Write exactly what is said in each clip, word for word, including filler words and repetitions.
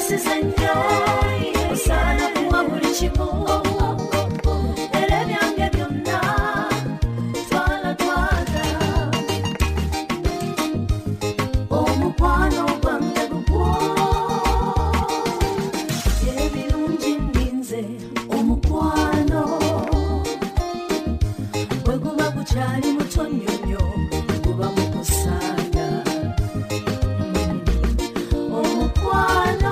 kwesize nnyo osaana kuwa buli kimu era ebyange byonna twala twala omukwano gwange gugwo ebirungi ndinze omukwano bwe guba gukyali muto nnyonnyo guba mu kusaana omukwano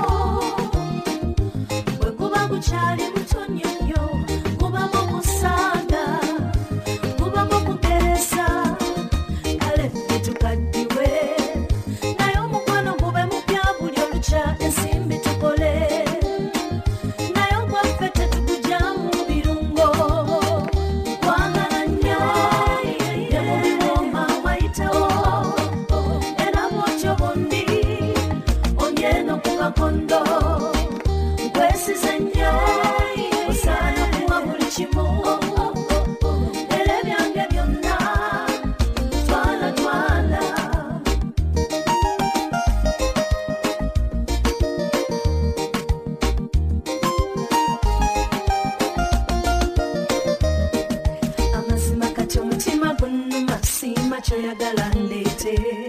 bwe guba gukyali muto nnyonnyo guba mu kusaana guba mu kugeresa kale ffe tukaddiwe naye omukwano gube mupya buli olukya ensimbi tukole naye ogwaffe tetugugyamu birungo kwagala nnyo ne mu biwoma wayitewo era bw'otyo bundi onyeno ku kakondo nkwesize nnyo osaana kuwa buli kimu era ebyange byonna twala twala amazima kati omutima gunnuma siima kyoyagala ndeete